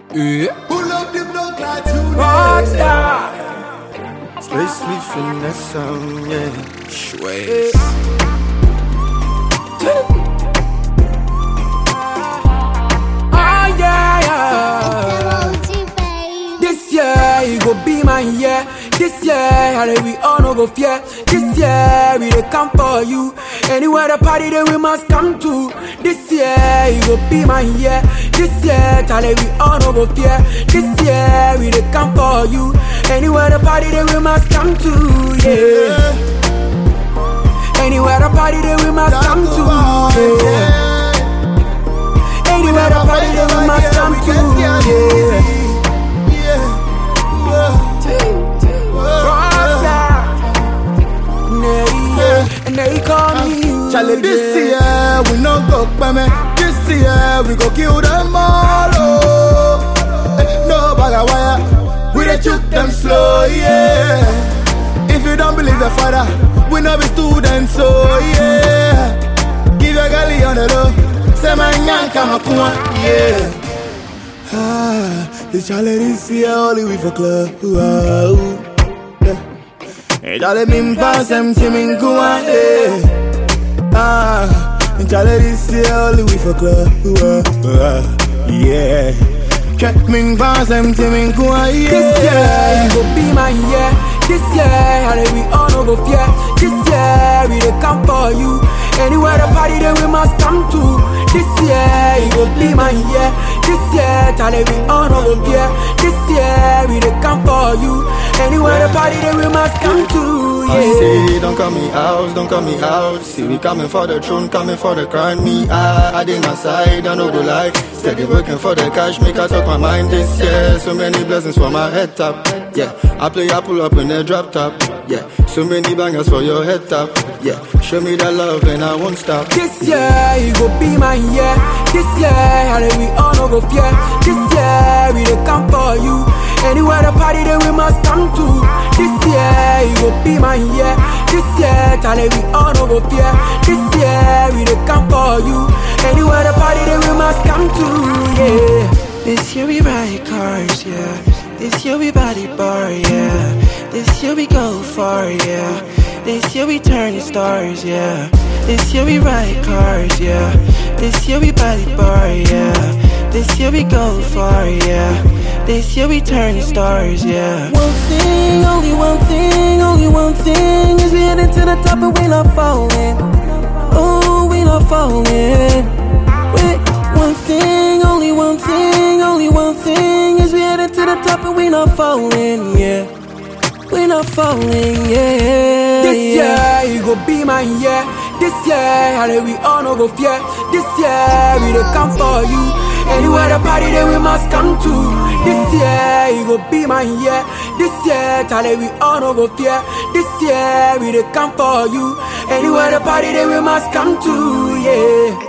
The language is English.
Yeah. Pull up the block like tonight. Rockstar. Spacely finesse, yeah. Schweiz. Ah, yeah, yeah. This year, it go be my year. This year, we all no go fear. This year, we dey come for you. Anywhere the party that we must come to. This year, it go be my year. This year, we all no go fear. This year, we dey come for you. Anywhere the party that we must come to, yeah. Anywhere the party that we must come to, yeah. Anywhere the party that we must come to, yeah. And they call me you. Charlie, this year we no go me. This year we go kill them all. Oh. No bag of wire, we dey shoot them slow, yeah. If you don't believe the father, we no be students, so yeah. Give your girlie on the low, say my nyan come up, yeah. This Charlie this year only we for club. Wow. Charlie min pass them to min kuwa, Charlie this year only we for club, yeah. Check min pass them to min kuwa, yeah. This year it go be my year. This year we all no go fear. This year we dey come for you. Anywhere the party that we must come to. This year it go be my year. This year we all no go fear. This year we dey come for you. Anywhere the party that we must come to, yeah. I say, don't call me out, don't call me out. See, we coming for the throne, coming for the crown. Me, I did my side, I know the lie. Steady working for the cash, make I talk my mind this year. So many blessings for my head top, yeah. I pull up in the drop top, yeah. So many bangers for your head top, yeah. Show me that love and I won't stop. This year, it go be my year. This year, we all no go fear. This year, we dey come for you. Anywhere the party that we must come to. This year, it go be my year. This year, we all no go fear. This year, we dey come for you. Anywhere the party that we must come to, yeah. This year we ride cars, yeah. This year we body bar, yeah. This year we go far, yeah. This year we turn the stars, yeah. This year we ride cars, yeah. This year we body bar, yeah. This year we go far, yeah. This year we turn the stars, yeah. One thing, only one thing, only one thing is we heading to the top and we not falling. Oh, we not falling. Wait, one thing, only one thing, only one thing is we heading to the top and we not falling, yeah. We not falling, yeah. This year, it go be my year. This year, we all no go fear. This year, we dey come for you. Anywhere the party that we must come to. This year, it go be my year. This year, we all no go fear. This year, we dey come for you. Anywhere the party that we must come to, yeah.